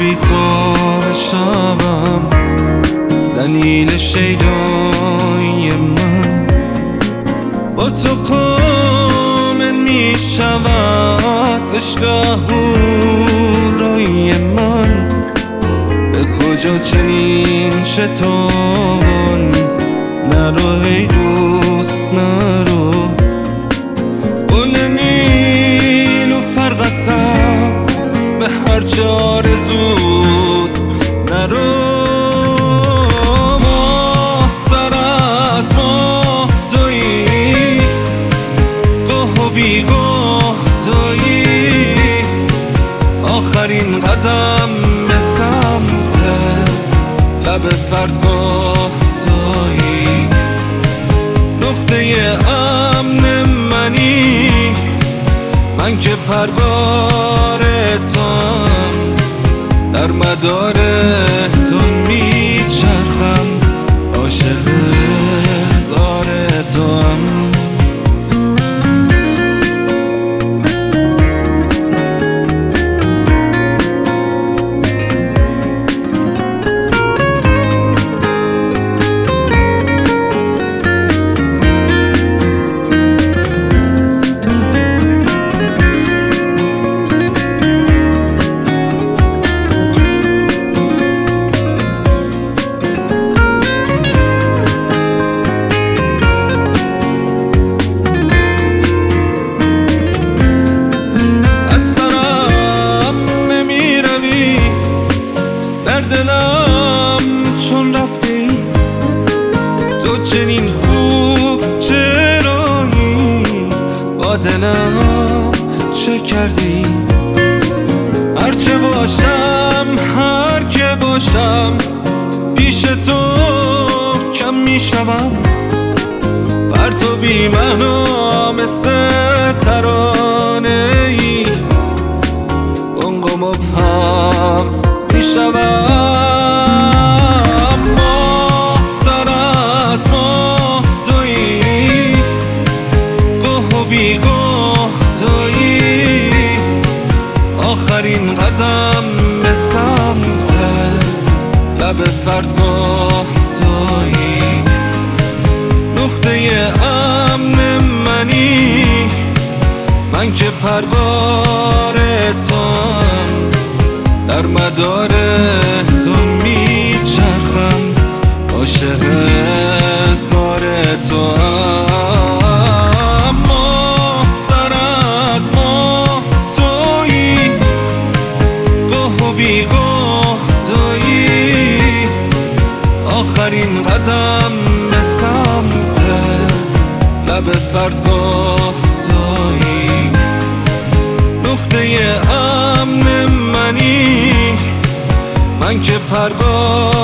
بی تو بشنوم دلیل شیدای من، با تو کامل می شود عشق هورای من. به کجا چنین شیطان نرو ای دوست نرو، گل نیلوفر قسم به هرچه آرزوست نرو. ماه‌تر از ماه تویی، گاه و بیگاه تویی، آخرین قدم به سمت لب پرتگاه تویی، نقطه امن منی، من که پرگار توام، در مدار تو میچرخم، عاشق دار توام. در دلم چون رفتی تو چنین خوب چرایی، با دلم چه کردی؟ هرچه باشم هر که باشم پیش تو کم میشوم، بر تو بی معنا مثل ترانه ای گنگ و مبهم میشوم. ماه‌تر از ماه تویی، گاه و بیگاه تویی، آخرین قدم به سمت لب پرتگاه تویی، نقطه امن منی، من که پرگار توام، در مدار تو میچرخم، عاشق زار توام. ماه‌تر از ماه تویی، گاه و بیگاه تویی، آخرین قدم به سمت لب پرتگاه تویی، نقطه امن منی، من که پرگار